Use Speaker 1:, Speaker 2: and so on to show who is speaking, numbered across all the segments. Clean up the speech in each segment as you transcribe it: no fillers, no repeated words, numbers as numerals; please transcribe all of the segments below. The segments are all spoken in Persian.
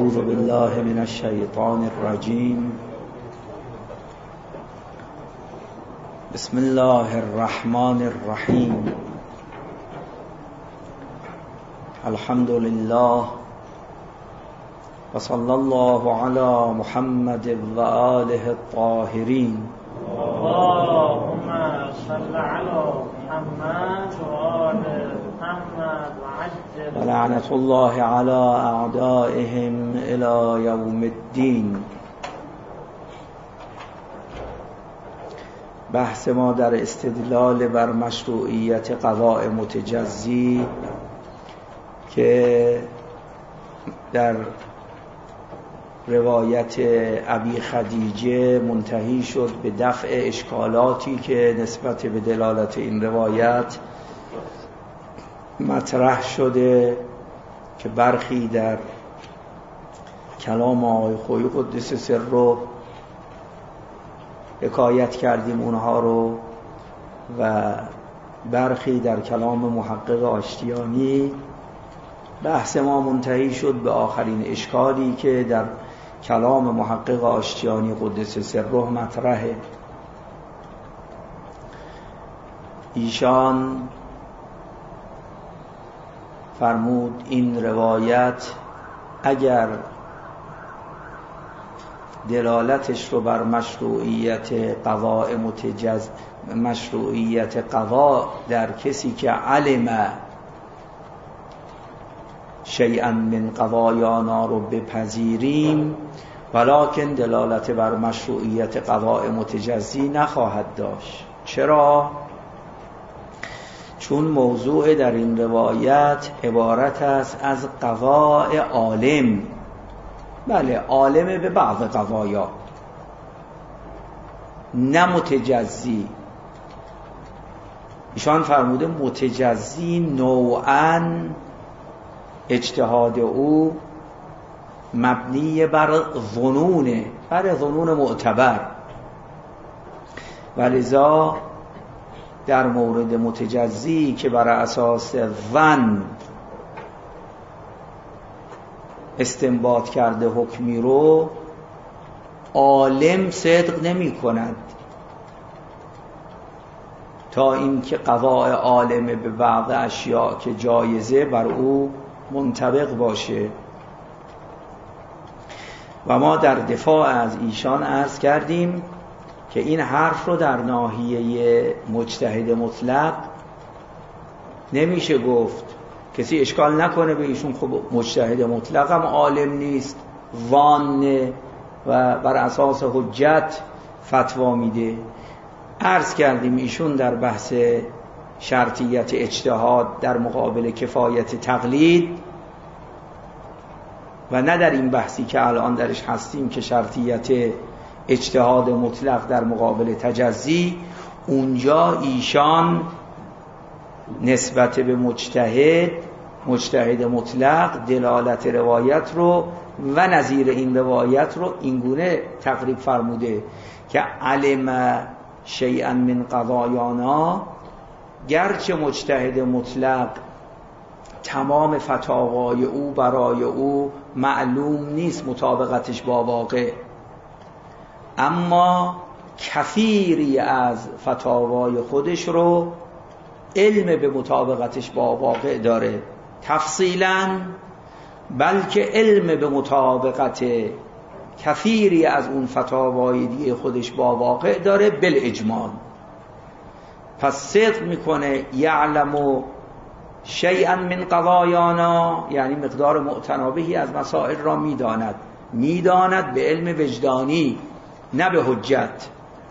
Speaker 1: اعوذ بالله من الشیطان الرجیم. بسم الله الرحمن الرحیم. الحمد لله و صلی الله علی محمد و آله الطاهرین.
Speaker 2: اللهم صل علی محمد و آل محمد و عجل.
Speaker 1: و لعنت الله علی اعدائهم الی یوم الدین. بحث ما در استدلال بر مشروعیت قضاء متجزی که در روایت ابی خدیجه منتهی شد به دفع اشکالاتی که نسبت به دلالت این روایت مطرح شده که برخی در کلام آقای خویی قدس سر رو حکایت کردیم اونها رو و برخی در کلام محقق آشتیانی. بحث ما منتهی شد به آخرین اشکالی که در کلام محقق آشتیانی قدس سره مطرحه. ایشان فرمود این روایت اگر دلالتش رو بر مشروعیت قضا در کسی که علم شیئا من قضایانا رو بپذیریم، ولکن دلالت بر مشروعیت قضاء متجزی نخواهد داشت. چرا؟ چون موضوع در این روایت عبارت است از قضاء عالم. بله، عالم به بعض قضایا، نه متجزی. ایشان فرموده متجزی نوعاً اجتهاد او مبنی بر ظنونه، بر ظنون معتبر، ولذا در مورد متجزی که بر اساس ظن استنباط کرده حکمی رو، عالم صدق نمی کند تا اینکه قضاء عالم به بعض اشیاء که جایزه بر او منطبق باشه. و ما در دفاع از ایشان عرض کردیم که این حرف رو در ناحیه مجتهد مطلق نمیشه گفت. کسی اشکال نکنه به ایشون خب مجتهد مطلق هم عالم نیست، وانه و بر اساس حجت فتوا میده. عرض کردیم ایشون در بحث شرطیت اجتهاد در مقابل کفایت تقلید و نه در این بحثی که الان درش هستیم که شرطیت اجتهاد مطلق در مقابل تجزی، اونجا ایشان نسبت به مجتهد مطلق دلالت روایت رو و نظیر این روایت رو اینگونه تقریب فرموده که علم شیئا من قضایانا، گرچه مجتهد مطلق تمام فتاوای او برای او معلوم نیست مطابقتش با واقع، اما کثیری از فتاوای خودش رو علم به مطابقتش با واقع داره. تفصیلاً بلکه علم به مطابقت کثیری از اون فتاوای دیگه خودش با واقع داره بالاجمال. پس صدق میکنه یعلم شیئا من قضایانا، یعنی مقدار معتنابهی از مسائل را میداند به علم وجدانی، نه به حجت.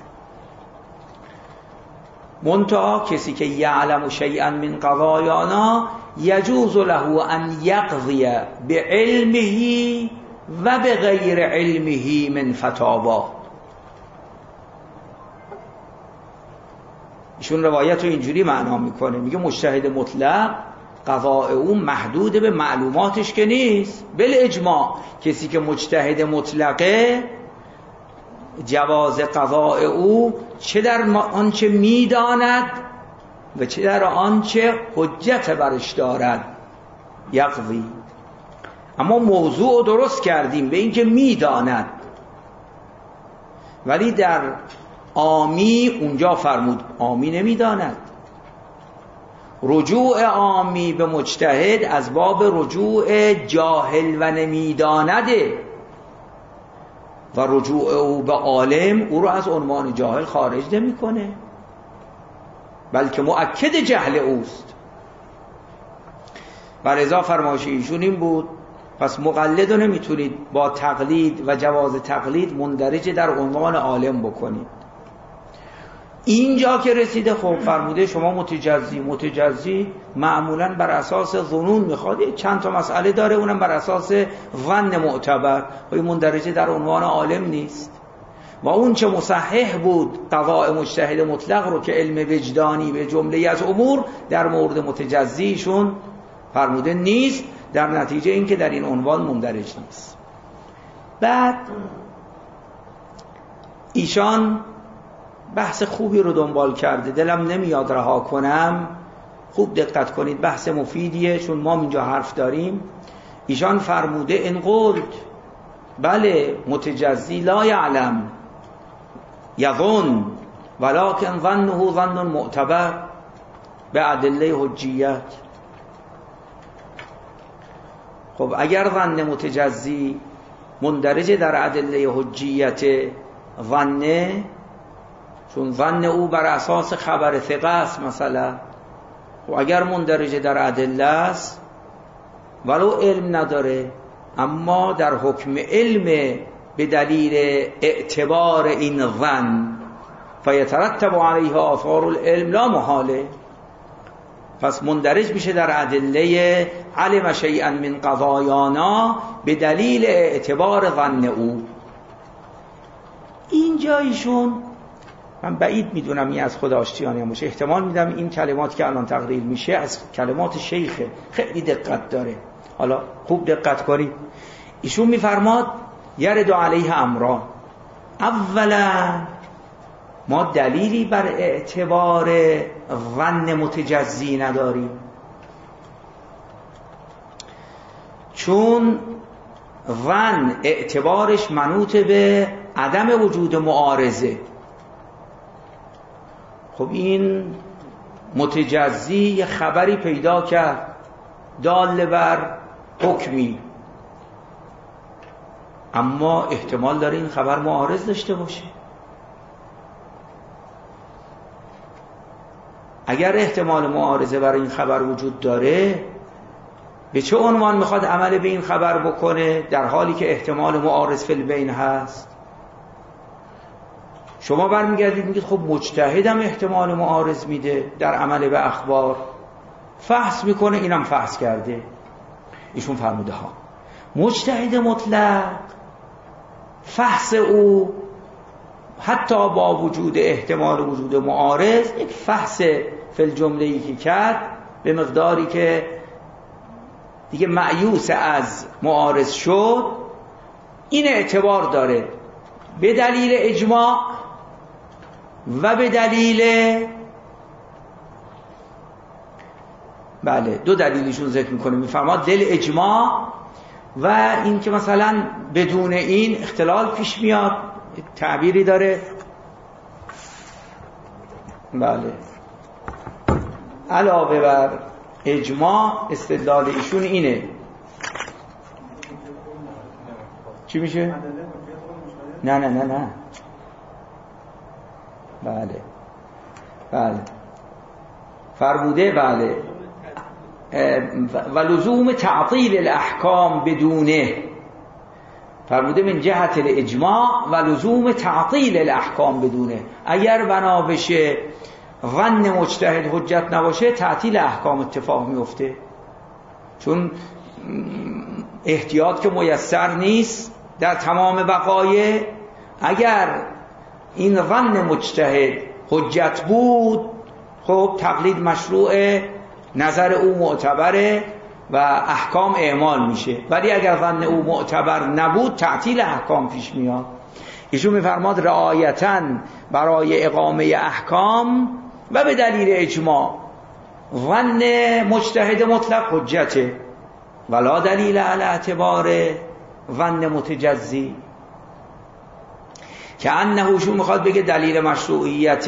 Speaker 1: منتها کسی که یعلم شیئا من قضایانا یجوز له ان یقضی بعلمه و بغیر علمه من فتاوا. ایشون روایت رو اینجوری معنا میکنه، میگه مجتهد مطلق قضاء او محدود به معلوماتش که نیست، بالاجماع کسی که مجتهد مطلقه جواز قضاء او چه در آنچه میداند و چه در آنچه حجت برش دارد یقضی. اما موضوع رو درست کردیم به اینکه میداند، ولی در عامی اونجا فرمود عامی نمیداند. رجوع عامی به مجتهد از باب رجوع جاهل و نمیدانده و رجوع او به عالم او رو از عنوان جاهل خارج نمیکنه، بلکه مؤکد جهل اوست. و لذا فرمایش ایشون این بود پس مقلد رو نمیتونید با تقلید و جواز تقلید مندرج در عنوان عالم بکنید. اینجا که رسیده خب فرموده شما متجزی معمولا بر اساس ظنون میخواد، چند تا مسئله داره اونم بر اساس ظن معتبر و مندرجه در عنوان عالم نیست. و اون چه مصحح بود قضاء مجتهد مطلق رو که علم وجدانی به جمله از امور در مورد متجزیشون فرموده نیست، در نتیجه این که در این عنوان مندرج نیست. بعد ایشان بحث خوبی رو دنبال کرده، دلم نمیاد رها کنم، خوب دقت کنید، بحث مفیدیه چون ما اینجا حرف داریم. ایشان فرموده ان قلت بله متجزی لا یعلم یظن ولکن ظنه ظن معتبر به ادله حجیت. خب اگر ظن متجزی مندرج در ادله حجیت ظنه، چون ظن او بر اساس خبر ثقه است مثلا، و اگر مندرج در ادله است ولو علم نداره اما در حکم علم به دلیل اعتبار این ظن فیترتب علیه آثار العلم لا محاله، پس مندرج میشه در ادله علم شیئا من قضایانا به دلیل اعتبار ظن او. اینجا ایشون من بعید میدونم این از خود آشتیانی باشه، احتمال میدم این کلمات که الان تقریر میشه از کلمات شیخه، خیلی دقت داره. حالا خوب دقت کنید. ایشون میفرماد یرد علیه امران، اولا ما دلیلی بر اعتبار ظن متجزی نداریم، چون ظن اعتبارش منوط به عدم وجود معارضه. خب این متجزی یه خبری پیدا کرد دال بر حکمی، اما احتمال داره این خبر معارض داشته باشه. اگر احتمال معارضه برای این خبر وجود داره به چه عنوان میخواد عمل به این خبر بکنه در حالی که احتمال معارض فی البین هست؟ شما برمیگردید میگید خب مجتهدم احتمال معارض میده در عمل به اخبار، فحص میکنه، اینم فحص کرده. ایشون فرموده ها مجتهد مطلق فحص او حتی با وجود احتمال وجود معارض یک فحص فی الجمله‌ای که کرد به مقداری که دیگه مایوس از معارض شد، این اعتبار داره به دلیل اجماع و به دلیل بله دو دلیلشون ذکر میکنه، میفرماد دل اجماع و این که مثلا بدون این اختلال پیش میاد، تعبیری داره بله علاوه بر اجماع استدلال ایشون اینه. چی میشه؟ نه نه نه نه بله بله فرموده بله و لزوم تعطیل الاحکام بدونه، فرموده من جهت الاجماع و لزوم تعطیل الاحکام بدونه. اگر بنا بشه ظن مجتهد حجت نباشه تعطیل احکام اتفاق میفته، چون احتیاط که میسر نیست در تمام وقایع. اگر این ظن مجتهد حجت بود خب تقلید مشروعه، نظر او معتبره و احکام اعمال میشه، ولی اگر ظن او معتبر نبود تعطیل احکام پیش میاد. ایشون میفرماد رعایتاً برای اقامه احکام و به دلیل اجماع ظن مجتهد مطلق حجته، ولا دلیل علی اعتبار ظن متجزی، که انه شو میخواد بگه دلیل مشروعیت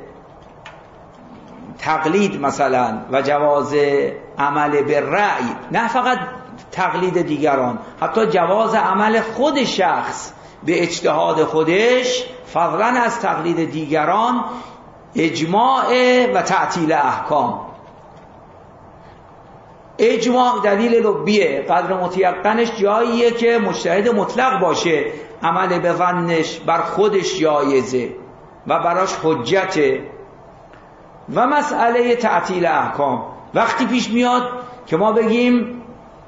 Speaker 1: تقلید مثلا و جواز عمل به رأی، نه فقط تقلید دیگران، حتی جواز عمل خود شخص به اجتهاد خودش فضلا از تقلید دیگران، اجماع و تعطیل احکام. اجماع دلیل لبیه، قدر متیقنش جاییه که مجتهد مطلق باشه عمل به ظنش بر خودش جایزه و براش حجته. و مسئله تعطیل احکام وقتی پیش میاد که ما بگیم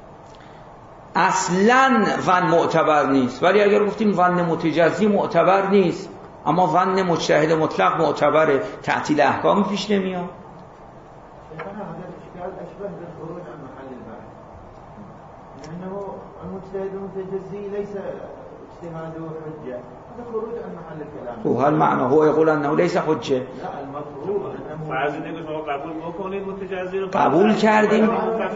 Speaker 1: اصلاً ظن معتبر نیست، ولی اگر گفتیم ظن متجزی معتبر نیست اما ظن مجتهد مطلق معتبره، تعطیل احکام پیش نمیاد.
Speaker 3: المجتهد المتجزي ليس اجتهاده حجة، هذا خروج عن محل الكلام.
Speaker 1: هو هالمعنى هو يقول أنه ليس حجة.
Speaker 3: لا المفروض أنه
Speaker 2: فرض اینه که شما قبول بکنید متجزی رو
Speaker 1: قبول کردیم.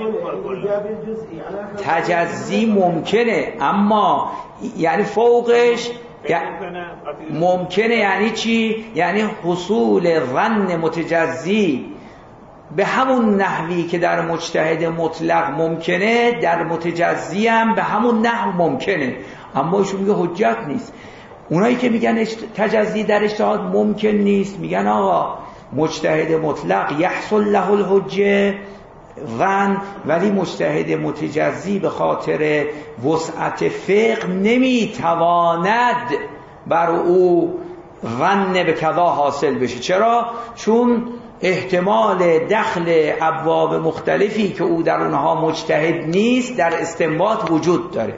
Speaker 1: تجزی ممکنه اما یعنی فوقش ممکنه یعنی چی؟ یعنی حصول ظن متجزی به همون نحوی که در مجتهد مطلق ممکنه در متجزی هم به همون نحو ممکنه، اما ایشون میگه حجت نیست. اونایی که میگن تجزی در اجتهاد ممکن نیست میگن آقا مجتهد مطلق یحصل له الحجه ظن، ولی مجتهد متجزی به خاطر وسعت فقه نمیتواند بر او ظن به کذا حاصل بشه. چرا؟ چون احتمال دخل ابواب مختلفی که او در اونها مجتهد نیست در استنباط وجود داره.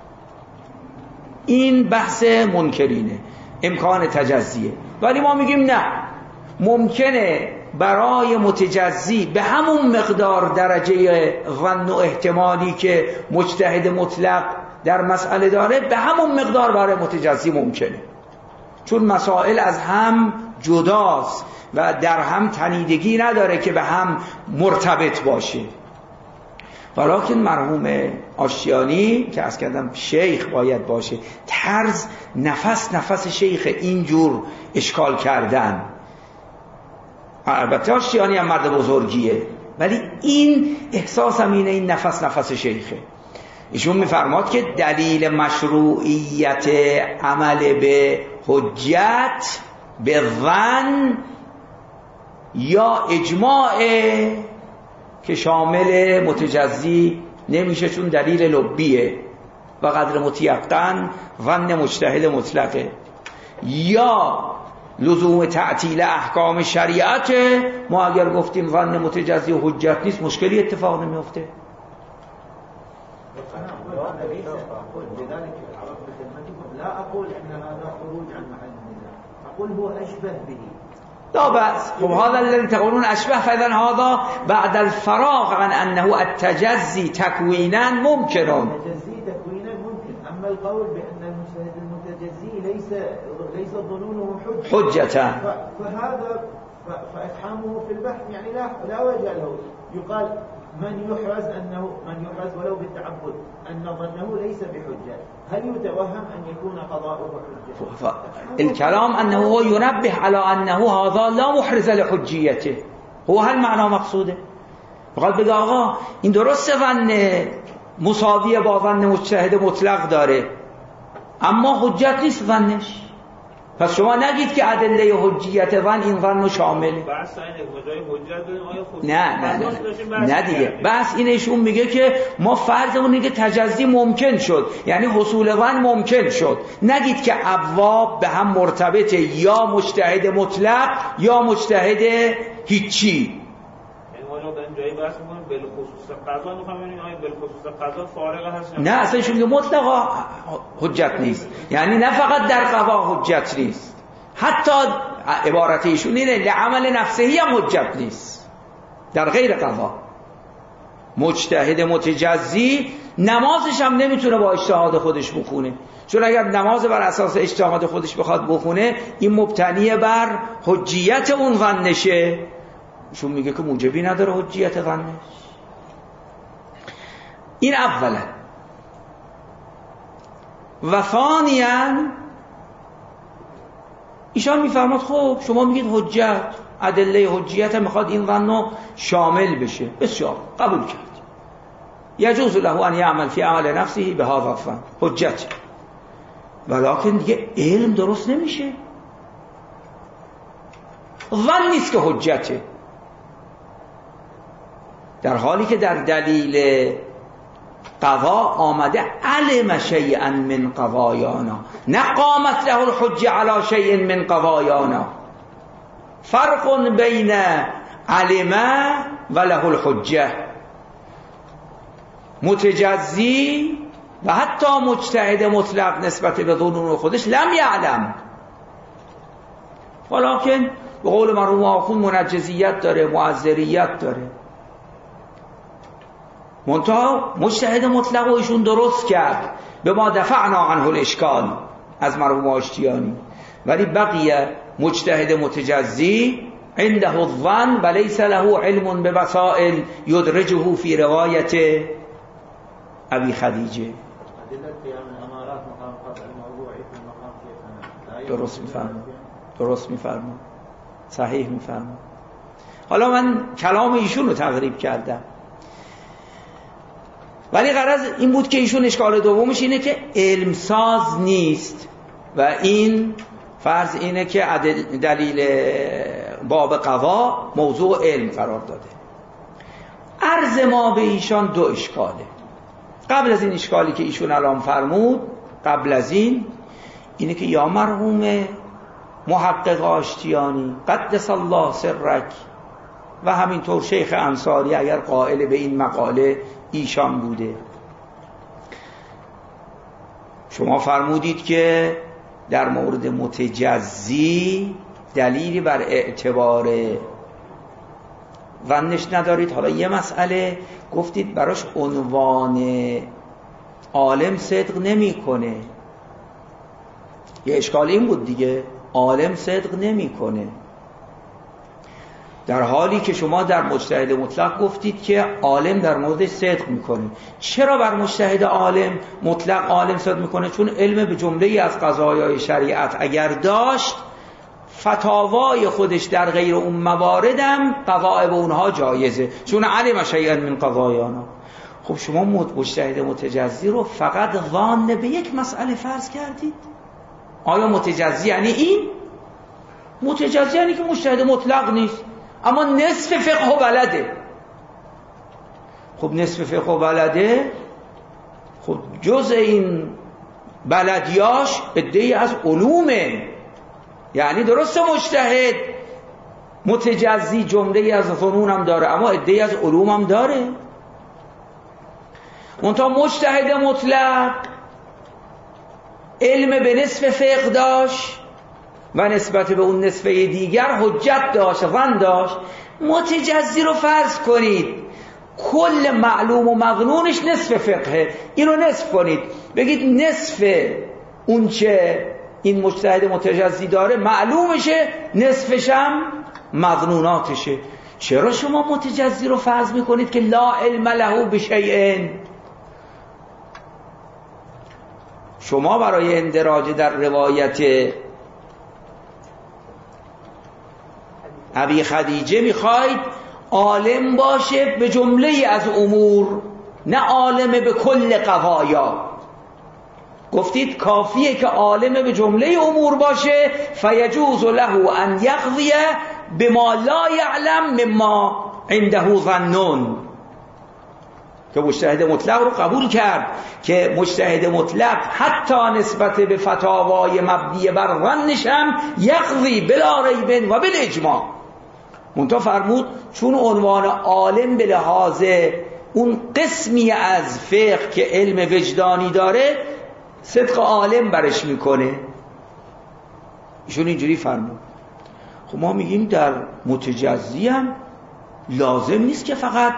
Speaker 1: این بحث منکرینه، امکان تجزیه. ولی ما میگیم نه، ممکنه برای متجزی به همون مقدار درجه ظن و احتمالی که مجتهد مطلق در مسئله داره به همون مقدار برای متجزی ممکنه، چون مسائل از هم جداست و در هم تنیدگی نداره که به هم مرتبط باشه. ولیکن مرحوم آشتیانی که از کردم شیخ باید باشه، طرز نفس شیخ اینجور اشکال کردن. البته آشتیانی هم مرد بزرگیه، ولی این احساسم اینه این نفس شیخه. ایشون میفرماد که دلیل مشروعیت عمل به حجت به ظن یا اجماع که شامل متجزی نمیشه چون دلیل لبیه و قدر متیقن ظن مجتهد مطلقه، یا لزوم تعطیل احکام شریعت. ما اگر گفتیم ظن متجزی و حجت نیست مشکلی اتفاق نمیفته.
Speaker 3: لا أقول إن هذا خروج عن محل النزاع، أقول هو أشبه به.
Speaker 1: لا بأس. هذا الذي تقولون أشبه، فإذا هذا بعد الفراغ عن أنه التجزي تكوينا ممكن.
Speaker 3: التجزي تكوينا ممكن، أما القول بأن المجتهد المتجزي ليس ظنونه حجة فهذا فإفحامه في البحث يعني لا وجه له. يقال من يحرز ولو بالتعبد أن ظنه ليس بحجة، هل يتوهم أن يكون قضاؤه حجة؟
Speaker 1: الكلام أنه هو ينبه على أنه هذا لا محرز لحجيته. هو هل معنى مقصوده؟ فقط بگه آقا این درسته ظن مساویه با ظن مجتهد مطلق داره اما حجت نیست ظنش. پس شما نگید که ادله حجیت ظن این ظن شامله. نه دیگه. بس اینشون میگه که ما فرضمون اینه که تجزی ممکن شد، یعنی حصول ظن ممکن شد. نگید که ابواب به هم مرتبطه، یا مجتهد مطلق یا مجتهد هیچی. نه اصلا شون که مطلقا حجت نیست، یعنی نه فقط در قضا حجت نیست، حتی عبارت ایشون اینه لعمل نفسهی هم حجت نیست در غیر قضا. مجتهد متجزی نمازش هم نمیتونه با اجتهاد خودش بخونه، چون اگر نماز بر اساس اجتهاد خودش بخواد بخونه این مبتنی بر حجیت اون ظنشه. شون میگه که موجبی نداره حجیت ظنش. این اولا. و ثانیاً ایشان میفرماد خب شما میگید حجت، ادله حجیت میخواد این ظنو شامل بشه، بسیار قبول کرد. یجوز له ان یعمل فی عمل نفسه به هذا الظن، حجت. ولکن دیگه علم درست نمیشه، ظن نیست که حجته، در حالی که در دلیل قضا آمده علم شیئا من قضایانا، نه قامت له الحجه علی شیء من قضایانا. فرق بین علم و له الحجه. متجزی و حتی مجتهد مطلق نسبت به ظنون خودش لم یعلم، ولکن به قول مرحوم آخوند منجزیت داره، معذریت داره. منتها مجتهد مطلق و ایشون درست کرد به ما دفعنا عنه الاشکال از مرحوم آشتیانی، ولی بقیه مجتهد متجزی عنده الظن و لیس له علم بوسائل یدرجه فی روایت ابی خدیجه. درست میفرماد، صحیح میفرماد. حالا من کلام ایشون رو تقریب کردم، ولی غرض این بود که ایشون اشکال دومش اینه که علم ساز نیست و این فرض اینه که دلیل باب قضا موضوع علم قرار داده. عرض ما به ایشان دو اشکاله. قبل از این اشکالی که ایشون الان فرمود، قبل از این اینه که یا مرحوم محقق آشتیانی قدس الله سرک و همینطور شیخ انصاری اگر قائل به این مقاله ایشان بوده، شما فرمودید که در مورد متجزی دلیلی بر اعتبار ظنش ندارید. حالا یه مسئله گفتید براش عنوان عالم صدق نمیکنه، یه اشکال این بود دیگه، عالم صدق نمیکنه، در حالی که شما در مجتهد مطلق گفتید که عالم در موردش صدق میکنه. چرا بر مجتهد عالم مطلق عالم صدق میکنه؟ چون علم به جمله از قضایای شریعت اگر داشت، فتاوای خودش در غیر اون مواردم قضاء به اونها جایزه، چون علم شیئا من قضایانا. خب شما مجتهد متجزی رو فقط ظان به یک مسئله فرض کردید. آیا متجزی یعنی این؟ متجزی یعنی که مجتهد مطلق نیست اما نصف فقه و بلده. خب نصف فقه و بلده، خب جز این بلدیاش عده‌ای از علومه، یعنی درسته مجتهد متجزی جمله‌ای از فنون هم داره اما عده‌ای از علوم هم داره. منتها مجتهد مطلق علم به نصف فقه داشت و نسبت به اون نصفه دیگر حجت داشت، ظن داشت. متجزی رو فرض کنید کل معلوم و مظنونش نصف فقهه، اینو نصف کنید، بگید نصف اون چه این مجتهد متجزی داره معلومشه، نصفش هم مظنوناتشه. چرا شما متجزی رو فرض میکنید که لا علم له بشیء؟ شما برای اندراج در روایت ابی خدیجه میخواید عالم باشه به جمله از امور، نه عالم به کل قضایا. گفتید کافیه که عالم به جمله امور باشه، فیجوز له ان یقضی بما لا یعلم مما عنده ظنون، که مجتهد مطلق رو قبول کرد که مجتهد مطلق حتی نسبت به فتاوای مبنی بر ظنش هم یقضی بلا ریب و بالاجماع. منتها فرمود چون عنوان عالم به لحاظ اون قسمی از فقه که علم وجدانی داره صدق عالم برش میکنه، ایشون اینجوری فرمود. خب ما میگیم در متجزی هم لازم نیست که فقط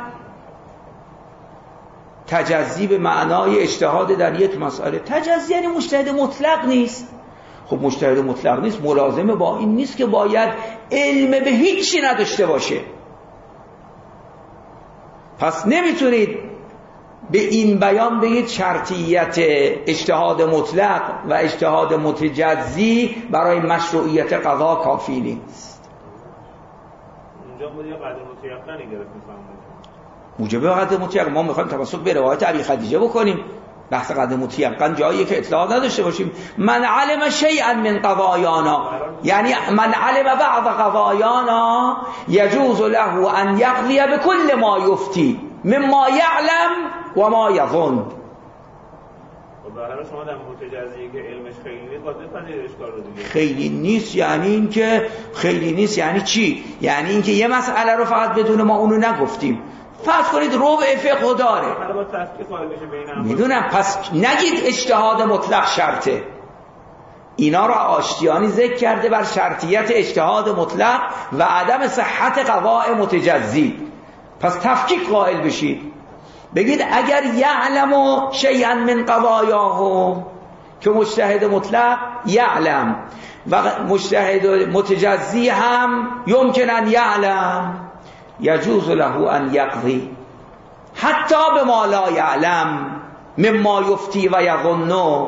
Speaker 1: تجزی به معنای اجتهاد در یک مسئله. تجزی یعنی مجتهد مطلق نیست. خب مجتهد مطلق نیست ملازمه با این نیست که باید علم به هیچی نداشته باشه. پس نمیتونید به این بیان بگید شرطیت اجتهاد مطلق و اجتهاد متجزی برای مشروعیت قضا کافی نیست.
Speaker 2: اونجا بود یه قدر متیقنی گرفت
Speaker 1: موجب قدر متیقن. ما میخوایم توسط به روایت ابی خدیجه بکنیم. بحث قدر متیقن جاییه که اطلاع نداشته باشیم. من علم شیئا من قضایانا، یعنی من علم بعض قضایانا یجوز له ان یقضی بكل ما یفتی مما یعلم و ما یظن.
Speaker 2: برای شما در متجزی که علمش خیلی نیست باید بپذیرید اشکال رو دیگه.
Speaker 1: خیلی نیست یعنی این که خیلی نیست یعنی چی؟ یعنی این که یه مسئله رو فقط بدون ما اونو نگفتیم. فرض کنید ربع فقه داره، میدونم، پس نگید اجتهاد مطلق شرطه. اینا را آشتیانی ذکر کرده بر شرطیت اجتهاد مطلق و عدم صحت قضاء متجزی. پس تفکیک قائل بشید، بگید اگر یعلم شیئا من قضایاه، که مجتهد مطلق یعلم و مجتهد متجزی هم یمکن ان یعلم، یجوز له ان یقضی حتی بما لا یعلم مما یفتی و یظن.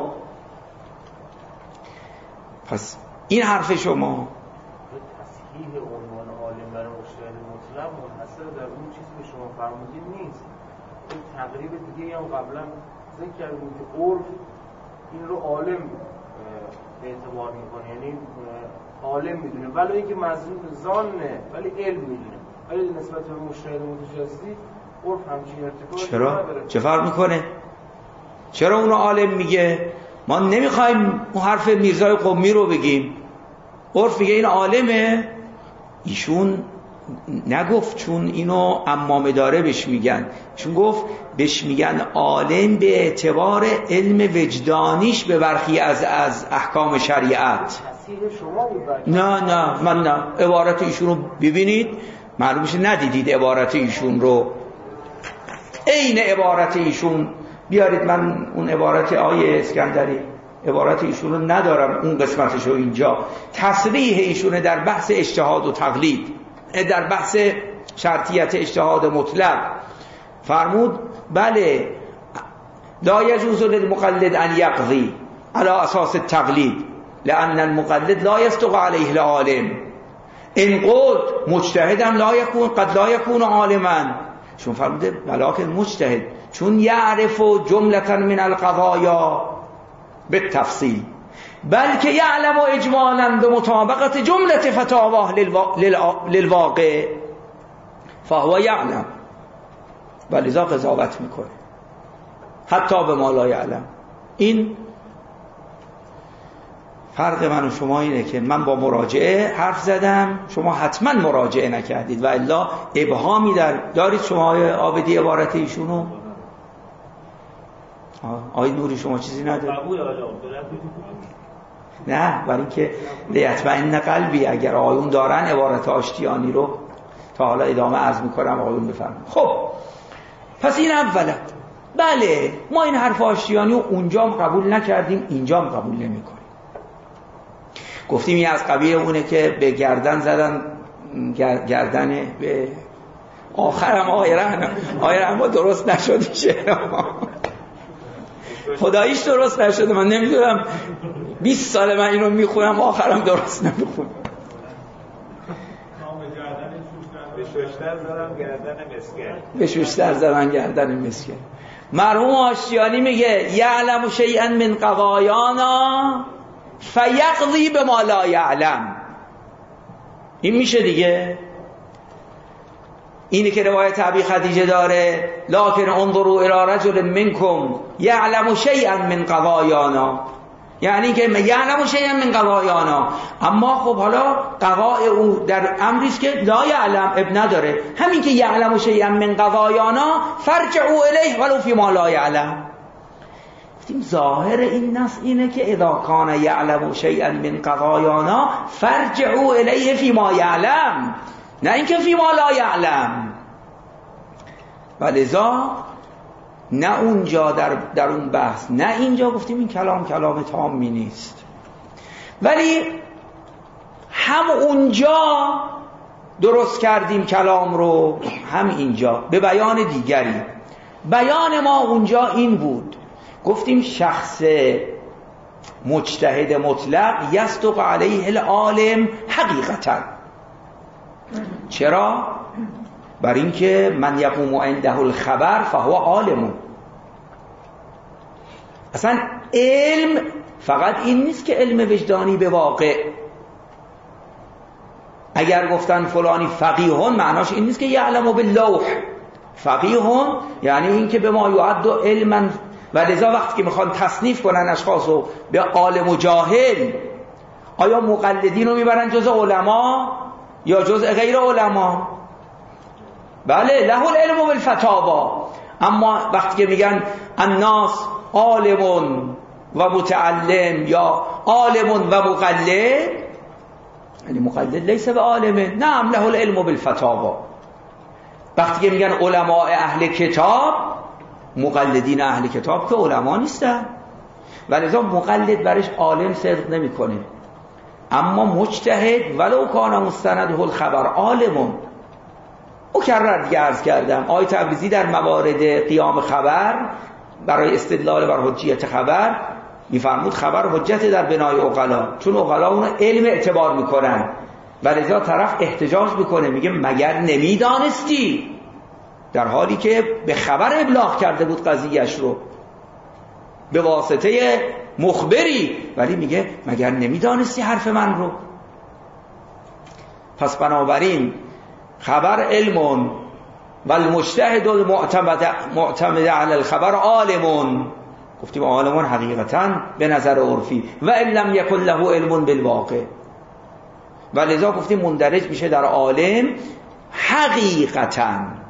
Speaker 1: پس این حرف شما
Speaker 4: تصحیح عنوان عالم برای مجتهد مطلق منحصر در اون چیزی که شما فرمودید نیست. این تقریب دیگه هم قبلا ذکر کردیم که عرف این رو عالم اعتبار میکنه، یعنی عالم میدونه، ولی اینکه مظنون زانه ولی علم میدونه، ولی نسبت به مجتهد متجزی عرف همچین ارتکابی
Speaker 1: چرا؟ چه فرق میکنه؟ چرا اونو عالم میگه؟ ما نمیخوایم اون حرف میرزای قمی رو بگیم. عرف میگه این عالمه، ایشون نگفت چون اینو عمامه داره بهش میگن، ایشون گفت بهش میگن عالم به اعتبار علم وجدانیش به برخی از احکام شریعت. نه من نه، عبارت ایشون رو ببینید معلوم میشه ندیدید عبارت ایشون رو. عین عبارت ایشون بیارید، من اون عبارت آیه اسکندری عبارت ایشون رو ندارم، اون قسمتش رو اینجا. تصریح ایشونه در بحث اجتهاد و تقلید، در بحث شرطیت اجتهاد مطلق فرمود بله لا یجوز للمقلد ان یقضی على اساس التقلید لان المقلد لا يصدق عليه العالم ان قلت مجتهدم لا يكون قد لا يكون عالما. چون فرموده ولکن مجتهد چون یعرف جملة من القضايا بالتفصیل بلکه یعلم اجمالا به مطابقت جملة فتاواه للواقع فهو یعلم و لذا قضاوت میکنه حتی به ما لا یعلم. این فرق من و شما اینه که من با مراجعه حرف زدم، شما حتما مراجعه نکردید و الا ابهامی دارید. شما عابدی عبارت ایشونو آقای نوری شما چیزی ندارید؟ نه، برای اینکه لیطمئن قلبی اگر آقایون دارن عبارت آشتیانی رو تا حالا ادامه عرض میکنم آقایون بفرمایید. خب پس این اولا. بله ما این حرف آشتیانی رو اونجا هم قبول نکردیم، اینجا هم قبول نمیکنیم. گفتیم این از قبیل اونه که به گردن زدن، گردن به آخرم آقای رحمه درست نشد شعر خداییش درست نشده. من نمیدونم 20 سال من اینو میخونم آخرم درست نمیخونم. به ششتر زدن گردن مسکن. مرحوم آشتیانی میگه یعلم شیئا من قضایانا فیقضی بما لا یعلم. این میشه دیگه. اینی که روایت ابی خدیجه داره لکن انظروا الی رجل منکم یعلم شیئا من قضایانا، یعنی که یعلم شیئا من قضایانا، اما خب حالا قضاء او در امریست که لا یعلم اب نداره. همین که یعلم شیئا من قضایانا فرجعوا الیه ولو فی ما لا یعلم. گفتیم ظاهر این نص اینه که اذا کان یعلم شیئا من قضایانا فرجعوا الیه فی ما یعلم، نه اینکه فی ما لا یعلم. ولذا نه اونجا در اون بحث نه اینجا گفتیم این کلام تامی نیست، ولی هم اونجا درست کردیم کلام رو، هم اینجا به بیان دیگری. بیان ما اونجا این بود، گفتیم شخص مجتهد مطلق یصدق علیه العالم حقیقتا. چرا؟ بر اینکه من یقوم عنده الخبر فهو عالم. اصلا علم فقط این نیست که علم وجدانی به واقع. اگر گفتن فلانی فقیهون معناش این نیست که یعلم باللوح. فقیهون یعنی این که به ما یعد علما، و لذا وقتی که میخوان تصنیف کنن اشخاص رو به عالم و جاهل، آیا مقلدین رو میبرن جز علما یا جز غیر علما؟ بله، له العلم بالفتاوا. اما وقتی که میگن الناس عالم و متعلم یا عالم و مقلد، یعنی مقلد لیس به عالمه، نعم له العلم بالفتاوا. وقتی که میگن علماء اهل کتاب، مقلدین اهل کتاب که علما نیستن، ولذا مقلد برش عالم صدق نمیکنه. اما مجتهد ولو کان مستنده الخبر عالم. مکرر دیگه عرض کردم آیه تبریزی در موارد قیام خبر برای استدلال بر حجیت خبر میفرمود خبر حجت در بنای عقلا، چون عقلا اون علم اعتبار میکنن، ولذا طرف احتجاج میکنه میگه مگر نمیدانستی، در حالی که به خبر ابلاغ کرده بود قضیهش رو به واسطه مخبری، ولی میگه مگر نمیدانستی حرف من رو. پس بنابراین خبر علم و المجتهد المعتمد علی الخبر عالم. گفتیم عالم حقیقتا به نظر عرفی و ان لم یکن له علم بالواقع، و لذا گفتیم مندرج میشه در عالم حقیقتا.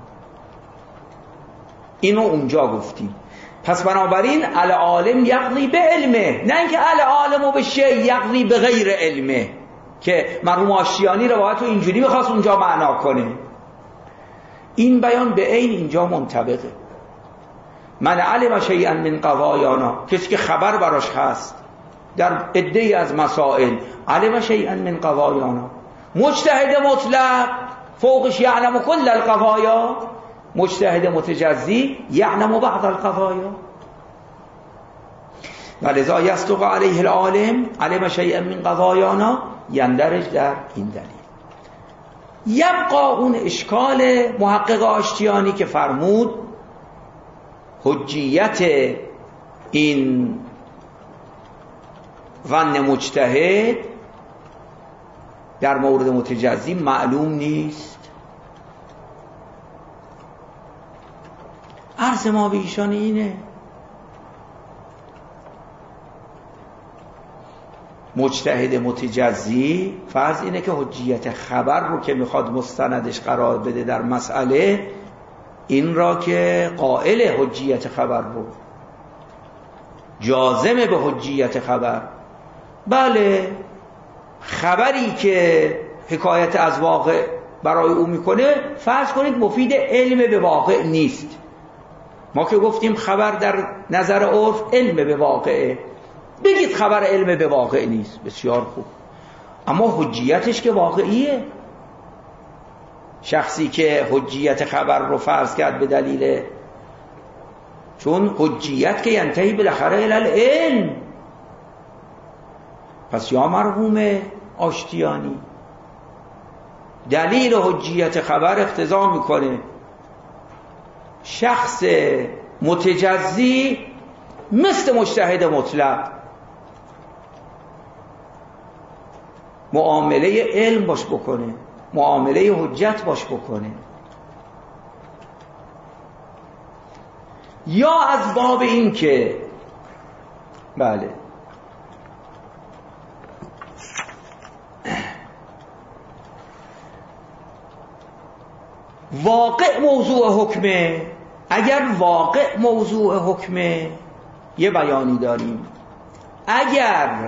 Speaker 1: اینو اونجا گفتیم. پس بنابراین العالم یقضی به علمه، نه اینکه العالم به شیء یقضی به غیر علمه که مرحوم آشتیانی روایت رو اینجوری بخواست اونجا معنا کنه. این بیان به عین اینجا منطبقه. من علم شیئا من قضایانا، کسی که خبر براش هست در عده‌ای از مسائل، علم شیئا من قضایانا. مجتهد مطلق فوقش یعلم کل القضایا، مجتهد متجزی یعلم بعض القضایا. ولذا یصدق علیه العالم علم شیئا من قضایانا یندرج در این دلیل. یبقا اون اشکال محقق آشتیانی که فرمود حجیت این ظن مجتهد در مورد متجزی معلوم نیست. عرض ما به ایشان اینه، مجتهد متجزی فرض اینه که حجیت خبر رو که میخواد مستندش قرار بده در مسئله، این را که قائل حجیت خبر بود، جازمه به حجیت خبر. بله، خبری که حکایت از واقع برای او میکنه فرض کنید مفید علم به واقع نیست. ما که گفتیم خبر در نظر عرف علم به واقعه، بگید خبر علم به واقع نیست، بسیار خوب، اما حجیتش که واقعیه. شخصی که حجیت خبر رو فرض کرد به دلیل، چون حجیت که ینتهی بالاخره الی العلم. پس یا مرحوم آشتیانی دلیل حجیت خبر اقتضا میکنه شخص متجزی مثل مجتهد مطلق معامله علم باش بکنه، معامله حجت باش بکنه، یا از باب این که بله واقع موضوع حکمه. اگر واقع موضوع حکمه یه بیانی داریم، اگر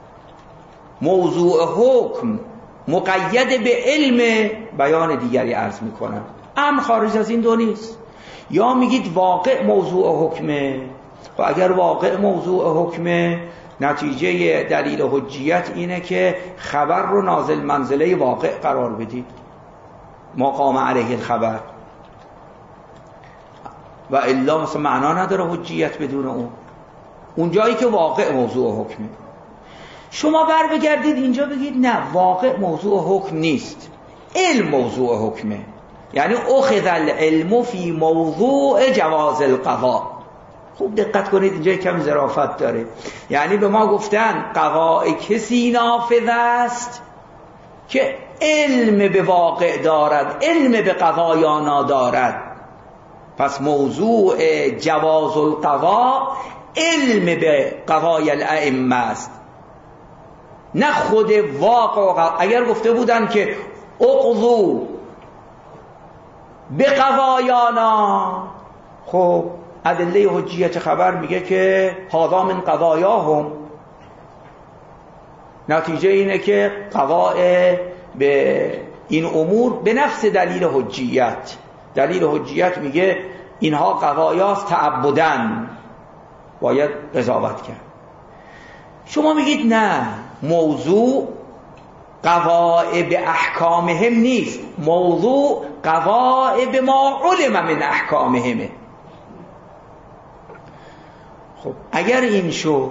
Speaker 1: موضوع حکم مقید به علم بیان دیگری عرض میکنم. امر خارج از این دو نیست. یا میگید واقع موضوع حکمه، و اگر واقع موضوع حکمه نتیجه دلیل حجیت اینه که خبر رو نازل منزله واقع قرار بدید، ما قام علیه الخبر. و الا مثلا معنا نداره حجیت بدون اون جایی که واقع موضوع حکمه. شما بر بگردید اینجا بگید نه، واقع موضوع حکم نیست، علم موضوع حکمه. یعنی اخذ العلم فی موضوع جواز القضاء. خوب دقت کنید اینجا کم ظرافت داره. یعنی به ما گفتن قضاء کسی نافذ است که علم به واقع دارد، علم به قضایا ندارد. پس موضوع جواز القضاء علم به قضای الائمه است، نه خود واقع. اگر گفته بودن که اقضوا به قضایانا، خب ادله حجیت خبر میگه که هذا من قضایاهم، نتیجه اینه که قضاء به این امور به نفس دلیل حجیت. دلیل حجیت میگه اینها قضایاست تعبدن، باید قضاوت کرد. شما میگید نه، موضوع قضاء به احکامهم نیست، موضوع قضاء به ما علم من احکامهم. خب اگر این شو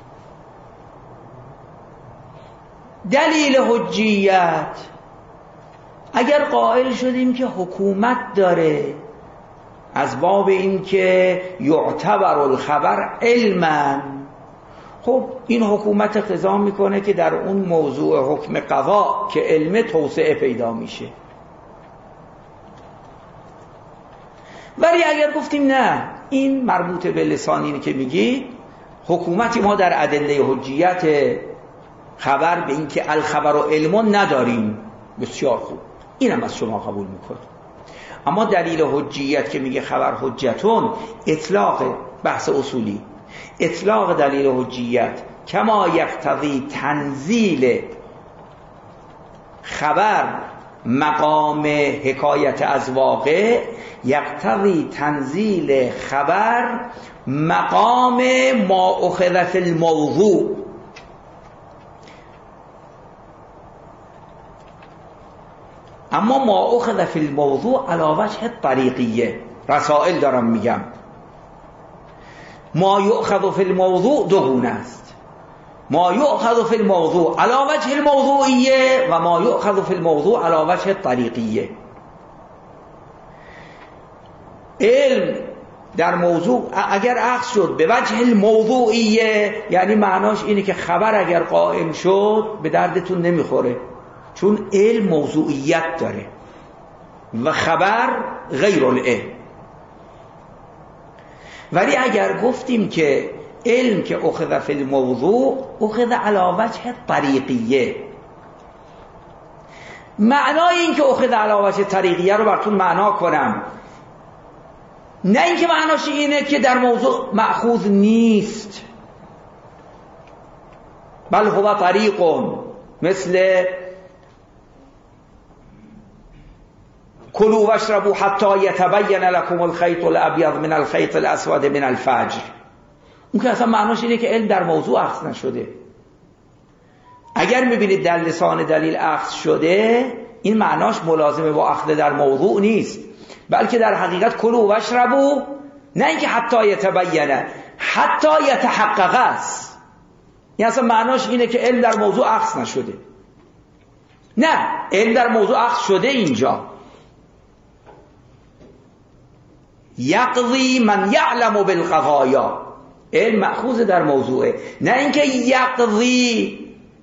Speaker 1: دلیل حجیت، اگر قائل شدیم که حکومت داره از باب این که یعتبر الخبر علما، خب این حکومت قضا میکنه که در اون موضوع حکم قضا که علم توسعه پیدا میشه. ولی اگر گفتیم نه، این مربوط به لسانی که میگی حکومتی ما در ادله حجیت خبر به این که الخبر و علم نداریم، بسیار خوب، اینم از شما قبول میکنم. اما دلیل حجیت که میگه خبر حجتون، اطلاق بحث اصولی، اطلاق دلیل حجیت کما یقتضی تنزیل خبر مقام حکایت از واقع، یقتضی تنزیل خبر مقام ما اخذ فی الموضوع. اما ما اخذ فی الموضوع علی وجه طریقیه، رسائل دارم میگم، ما یؤخذ فی الموضوع دو گونه است، ما یؤخذ فی الموضوع علی وجه الموضوعیه و ما یؤخذ فی الموضوع علی وجه طریقیه. علم در موضوع اگر اخذ شد به وجه الموضوعیه، یعنی معناش اینه که خبر اگر قائم شد به دردتون نمیخوره، چون علم موضوعیت داره و خبر غیر العلم. ولی اگر گفتیم که علم که اخذ فی الموضوع اخذ علی وجه طریقیه، معنای این که اخذ علی وجه طریقیه رو براتون معنا کنم، نه اینکه معناش اینه که در موضوع مأخوذ نیست، بل هو طریق، مثل کلوا واشربوا حتی یتبین لکم الخیط الابیض من الخیط الاسود من الفجر. اون که اصلا معناش اینه که علم در موضوع اخذ نشده. اگر میبینید در لسان دلیل اخذ شده، این معناش ملازمه با اخذ در موضوع نیست، بلکه در حقیقت کلوا واشربوا، نه اینکه حتی یتبین، حتی یتحقق است. یعنی اصلا معناش اینه که علم در موضوع اخذ نشده. نه، علم در موضوع اخذ شده. اینجا یقضی من یعلم بالقضایا، علم مأخوذ در موضوعه، نه اینکه یقضی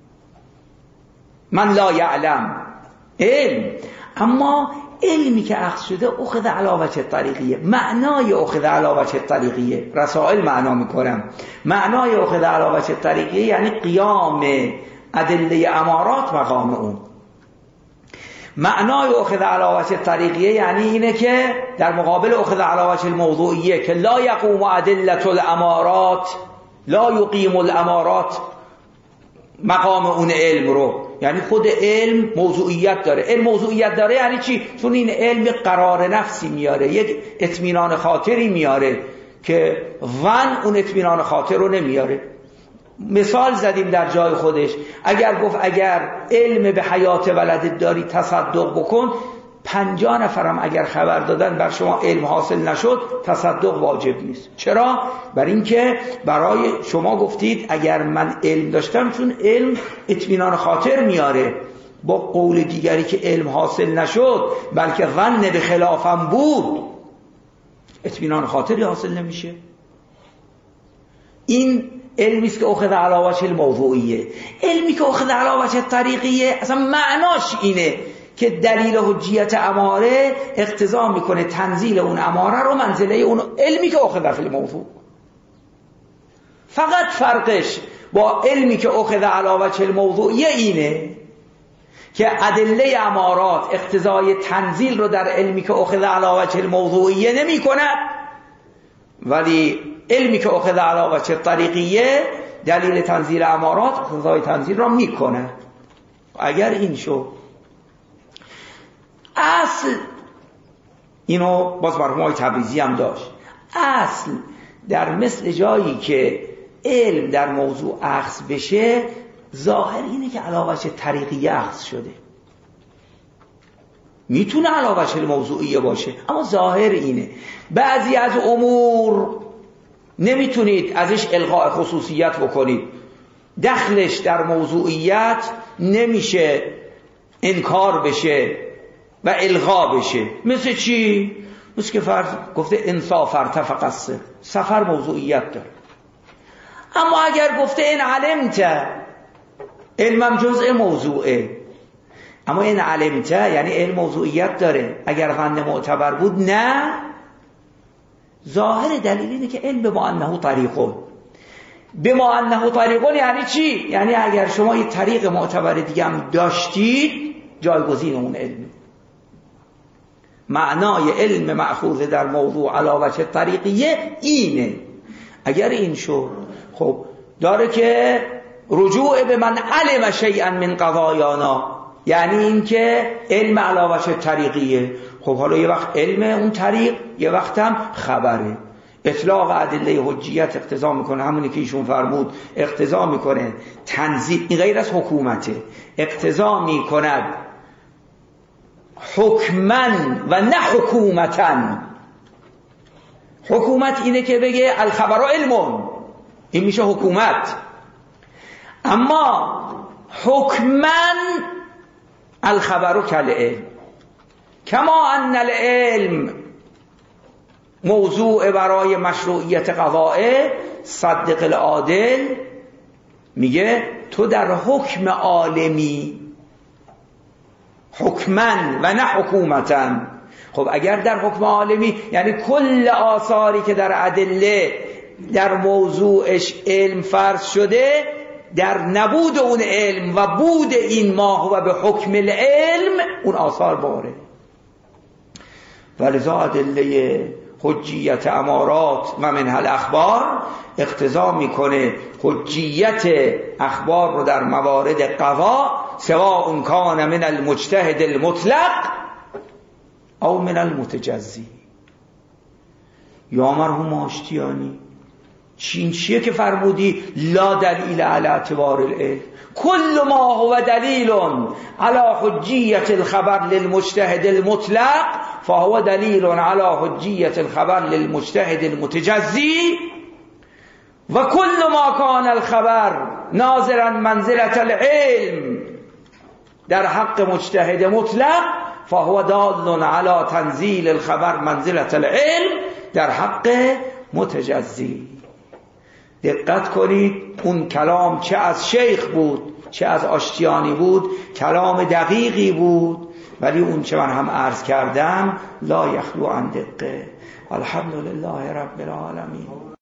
Speaker 1: من لا یعلم علم. اما علمی که اخذ شده اخذ علی وجه طریقیه. معنای اخذ علی وجه طریقیه، رسائل معنا میکنم، معنای اخذ علی وجه طریقیه یعنی قیام ادله امارات مقام اون. معنای اخذ علی وجه طریقیه یعنی اینه که در مقابل اخذ علی وجه الموضوعیه که لا یقوم ادله الامارات، لا یقیم الامارات مقام اون علم رو، یعنی خود علم موضوعیت داره. علم موضوعیت داره یعنی چی؟ چون این علم قرار نفسی میاره، یک اطمینان خاطری میاره که ون اون اطمینان خاطر رو نمیاره. مثال زدیم در جای خودش، اگر گفت اگر علم به حیات ولدت داری تصدق بکن، 50 نفرم اگر خبر دادن بر شما علم حاصل نشد تصدق واجب نیست. چرا؟ برای اینکه برای شما گفتید اگر من علم داشتم، چون علم اطمینان خاطر میاره. با قول دیگری که علم حاصل نشد بلکه ظن به خلافم بود، اطمینان خاطری حاصل نمیشه. این علمی است که اخذ علی وجه الموضوعیه. علمی که اخذ علی وجه طریقیه اصلا معناش اینه که دلیل حجیت اماره اقتضا میکنه تنزیل اون اماره رو منزله اون علمی که اخذ فی الموضوع. فقط فرقش با علمی که اخذ علی وجه الموضوعیه اینه که ادله امارات اقتضای تنزیل رو در علمی که اخذ علی وجه الموضوعیه نمی کند، ولی علمی که اخذ علی وجه طریقیه دلیل تنزیل امارات اقتضای تنزیل رو می کند. اگر این شد اصل، اینو باز مرحوم تبریزی هم داشت، اصل در مثل جایی که علم در موضوع اخذ بشه ظاهر اینه که علی وجه طریقیه اخذ شده. میتونه علی وجه موضوعیه باشه اما ظاهر اینه. بعضی از امور نمیتونید ازش الغاء خصوصیت بکنید، دخلش در موضوعیت نمیشه انکار بشه و الغا بشه. مثل چی؟ مثل که فرض گفته انصاف ارتفق السر، سفر موضوعیت داره. اما اگر گفته این علمت، علمم جزء موضوعه، اما این علمت یعنی علم موضوعیت داره، اگر ظن معتبر بود نه. ظاهر دلیل اینه که علم بما انه طریقون. بما انه طریقون یعنی چی؟ یعنی اگر شما یه طریق معتبر دیگه هم داشتید جایگزین اون علم. معنای علم مأخوذ در موضوع علی وجه طریقیه اینه. اگر این شد خب داره که رجوع به من علم شیئا من قضایانا، یعنی این که علم علی وجه طریقیه. خب حالا یه وقت علم اون طریق، یه وقت هم خبره. اطلاق ادله حجیت اقتضا میکنه، همونی که ایشون فرمود، اقتضا میکنه تنزیل، این غیر از حکومته، اقتضا میکند حکما و نه حکومتا. حکومت اینه که بگه الخبر علم، این میشه حکومت. اما حکما الخبر کالعلم، کما ان العلم موضوع برای مشروعیت قضائه. صدق العادل میگه تو در حکم عالمی، حکما و نه حکومتا. خب اگر در حکم عالمی یعنی کل آثاری که در ادله در موضوعش علم فرض شده، در نبود اون علم و بود این ما هو به حکم العلم اون آثار باره. ولذا ادله حجیت امارات و منها الاخبار اقتضا میکنه حجیت اخبار رو در موارد قضا، سواء کان من المجتهد المطلق او من المتجزی. یا مرحوم آشتیانی چین چیه که فرمودی لا دلیل علی اعتبار العلم، کل ما هو دلیل علی حجیت الخبر للمجتهد المطلق فهو دلیل علی حجیت الخبر للمجتهد المتجزی، و کل ما کان الخبر ناظرا منزلة العلم در حق مجتهد مطلق فهو دال علی تنزیل الخبر منزلة العلم در حق متجزی. دقت کنید اون کلام چه از شیخ بود چه از آشتیانی بود کلام دقیقی بود، ولی اون چه من هم عرض کردم لا یخلو عن دقه. الحمدلله رب العالمین.